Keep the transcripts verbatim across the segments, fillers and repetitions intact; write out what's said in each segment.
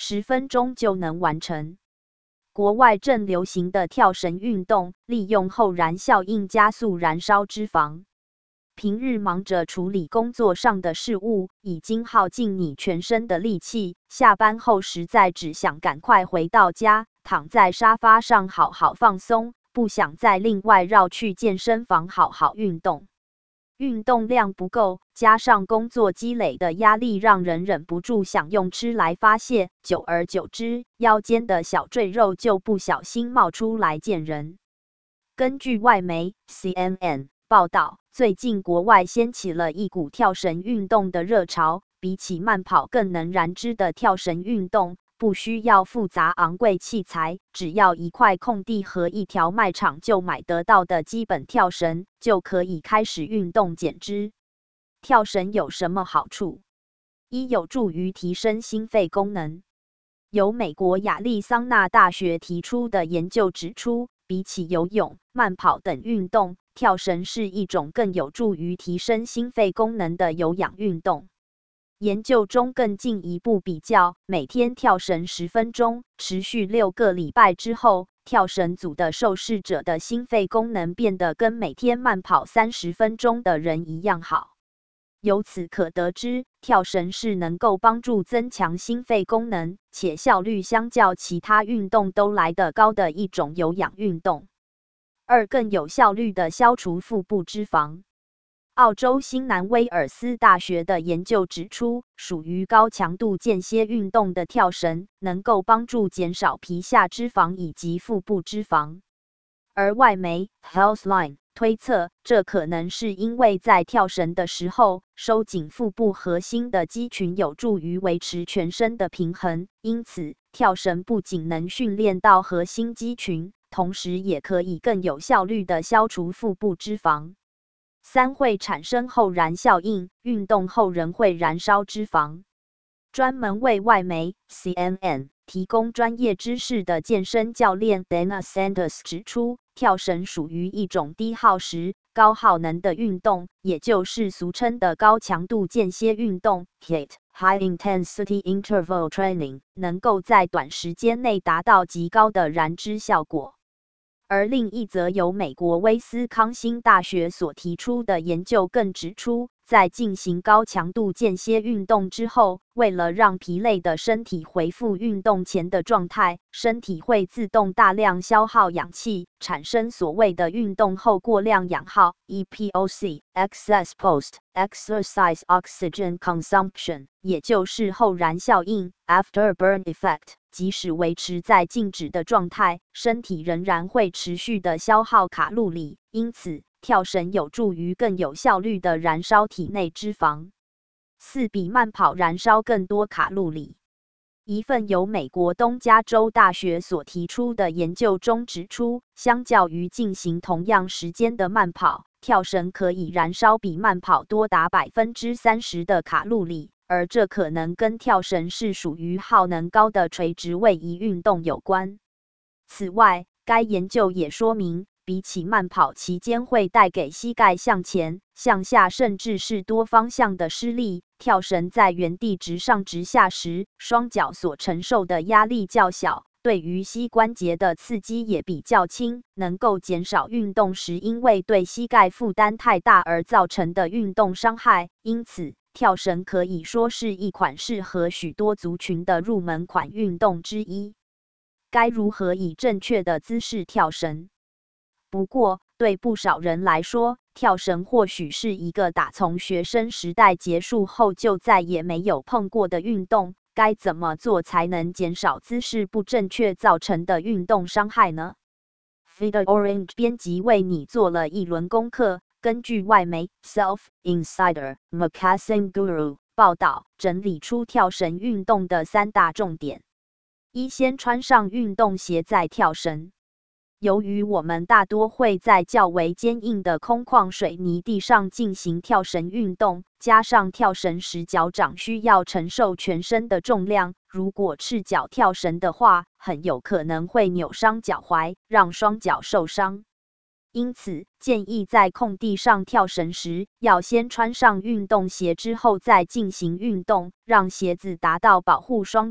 十分钟就能完成。国外正流行的跳绳运动，利用后燃效应加速燃烧脂肪。平日忙着处理工作上的事物，已经耗尽你全身的力气，下班后实在只想赶快回到家，躺在沙发上好好放松，不想再另外绕去健身房好好运动。运动量不够，加上工作积累的压力，让人忍不住想用吃来发泄，久而久之，腰间的小赘肉就不小心冒出来见人。根据外媒 C N N 报道，最近国外掀起了一股跳绳运动的热潮，比起慢跑更能燃脂的跳绳运动，不需要复杂昂贵器材，只要一块空地和一条卖场就买得到的基本跳绳，就可以开始运动减脂。跳绳有什么好处？一、有助于提升心肺功能。由美国亚利桑那大学提出的研究指出，比起游泳、慢跑等运动，跳绳是一种更有助于提升心肺功能的有氧运动。研究中更进一步比较，每天跳绳十分钟，持续六个礼拜之后，跳绳组的受试者的心肺功能变得跟每天慢跑三十分钟的人一样好。由此可得知，跳绳是能够帮助增强心肺功能，且效率相较其他运动都来得高的一种有氧运动。二、更有效率地消除腹部脂肪。澳洲新南威尔斯大学的研究指出，属于高强度间歇运动的跳绳能够帮助减少皮下脂肪以及腹部脂肪。而外媒 Healthline 推测，这可能是因为在跳绳的时候，收紧腹部核心的肌群有助于维持全身的平衡，因此跳绳不仅能训练到核心肌群，同时也可以更有效率地消除腹部脂肪。三、会产生后燃效应，运动后仍会燃烧脂肪。专门为外媒 C N N 提供专业知识的健身教练 Dana Sanders 指出，跳绳属于一种低耗时、高耗能的运动，也就是俗称的高强度间歇运动 H I I T High Intensity Interval Training， 能够在短时间内达到极高的燃脂效果。而另一则由美国威斯康星大学所提出的研究更指出，在进行高强度间歇运动之后，为了让疲累的身体恢复运动前的状态，身体会自动大量消耗氧气，产生所谓的运动后过量氧耗 E P O C（Excess Post-Exercise Oxygen Consumption）， 也就是后燃效应 （Afterburn Effect）。即使维持在静止的状态，身体仍然会持续的消耗卡路里，因此跳绳有助于更有效率的燃烧体内脂肪。四、比慢跑燃烧更多卡路里。一份由美国东加州大学所提出的研究中指出，相较于进行同样时间的慢跑，跳绳可以燃烧比慢跑多达百分之三十的卡路里。而这可能跟跳绳是属于耗能高的垂直位移运动有关。此外，该研究也说明，比起慢跑期间会带给膝盖向前、向下甚至是多方向的施力，跳绳在原地直上直下时，双脚所承受的压力较小，对于膝关节的刺激也比较轻，能够减少运动时因为对膝盖负担太大而造成的运动伤害。因此，跳绳可以说是一款适合许多族群的入门款运动之一。该如何以正确的姿势跳绳？不过，对不少人来说，跳绳或许是一个打从学生时代结束后就再也没有碰过的运动。该怎么做才能减少姿势不正确造成的运动伤害呢？ Feeder Orange 编辑为你做了一轮功课。根据外媒 Self Insider Moccasin Guru 报道，整理出跳绳运动的三大重点。一、先穿上运动鞋再跳绳。由于我们大多会在较为坚硬的空旷水泥地上进行跳绳运动，加上跳绳时脚掌需要承受全身的重量，如果赤脚跳绳的话，很有可能会扭伤脚踝，让双脚受伤。因此，建议在空地上跳绳时，要先穿上运动鞋之后再进行运动，让鞋子达到保护双脚、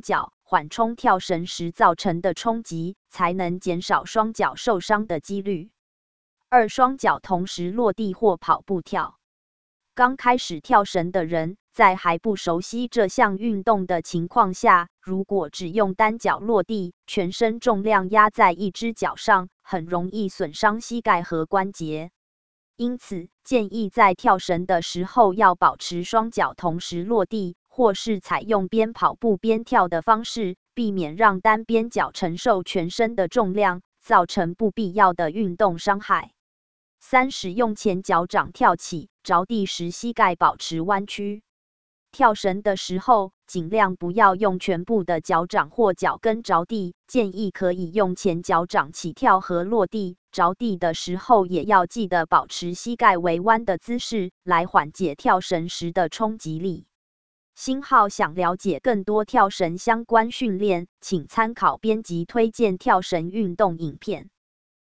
缓冲跳绳时造成的冲击，才能减少双脚受伤的几率。二、双脚同时落地或跑步跳。刚开始跳绳的人，在还不熟悉这项运动的情况下，如果只用单脚落地，全身重量压在一只脚上，很容易损伤膝盖和关节。因此，建议在跳绳的时候要保持双脚同时落地，或是采用边跑步边跳的方式，避免让单边脚承受全身的重量，造成不必要的运动伤害。三、使用前脚掌跳起，着地时膝盖保持弯曲。跳绳的时候，尽量不要用全部的脚掌或脚跟着地，建议可以用前脚掌起跳和落地。着地的时候也要记得保持膝盖微弯的姿势，来缓解跳绳时的冲击力。星号想了解更多跳绳相关训练，请参考编辑推荐跳绳运动影片。